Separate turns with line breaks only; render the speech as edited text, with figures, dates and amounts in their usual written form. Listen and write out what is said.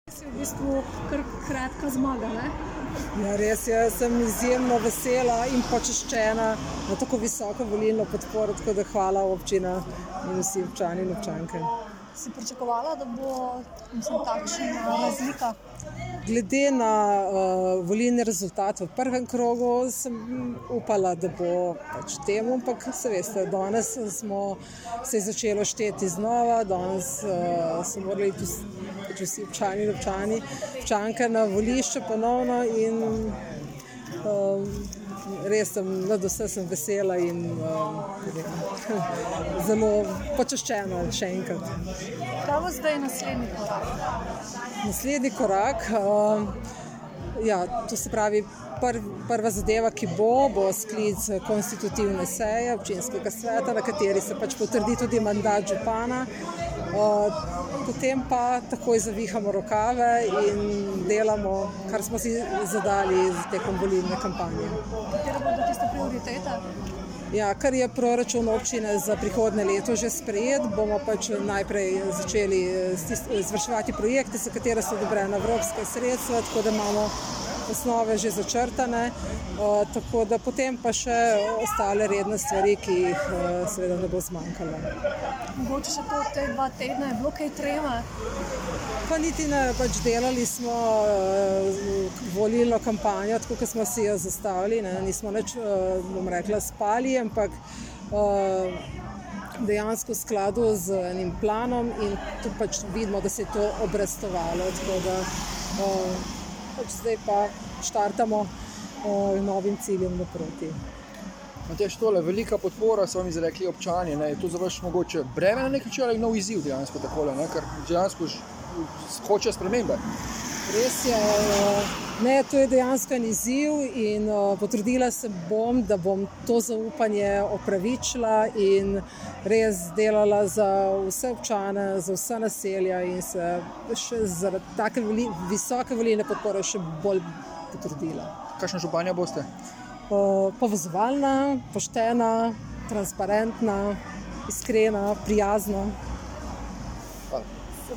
Si v bistvu kar kratka zmaga, ne?
Ja, res, jaz sem izjemno vesela in počaščena na tako visoko volilno podporo, tako da hvala občina in vsi občani in občanke.
Si pričakovala, da bo takšna razlika?
Glede na volilni rezultat v prvem krogu sem upala, da bo pač temu, ampak se veste, danes se je začelo šteti znova, danes so morali vsi občani in občanke na volišče ponovno in res nadvse sem vesela in zelo počaščena še enkrat.
Kaj bo zdaj naslednji korak?
Naslednji korak, to se pravi prva zadeva, ki bo sklic konstitutivne seje občinskega sveta, na kateri se pač potrdi tudi mandat župana. Potem pa takoj zavihamo rokave in delamo, kar smo si zadali tekom volilne kampanje.
Katere bodo tiste prioritete?
Ja, kar je proračun občine za prihodnje leto že sprejet, bomo pač najprej začeli izvrševati projekte, za katere so odobrena evropska sredstva, tako da imamo osnove že začrtane, tako da potem pa še ostale redne stvari, ki jih seveda ne bo zmanjkalo.
Mogoče še to te 2 tedna je bilo kaj treme?
Pa niti ne, pač delali smo volilno kampanjo, tako kot smo si jo zastavili, nismo nič, bom rekla, spali, ampak dejansko v skladu z enim planom in tu pač vidimo, da se je to obrestovalo, tako da zdaj pa štartamo novim ciljem naproti.
Matjaž, tole, velika podpora so vam izrekli občani, je to za vas mogoče breme na neki način ali nov izziv dejansko takole, ker dejansko hoče spremembe?
Res je, to je dejansko en izziv in potrudila se bom, da bom to zaupanje opravičila in res delala za vse občane, za vse naselja in se še zaradi take visoke volilne podpore še bolj potrudila.
Kakšna županja boste?
Povezovalna, poštena, transparentna, iskrena, prijazna.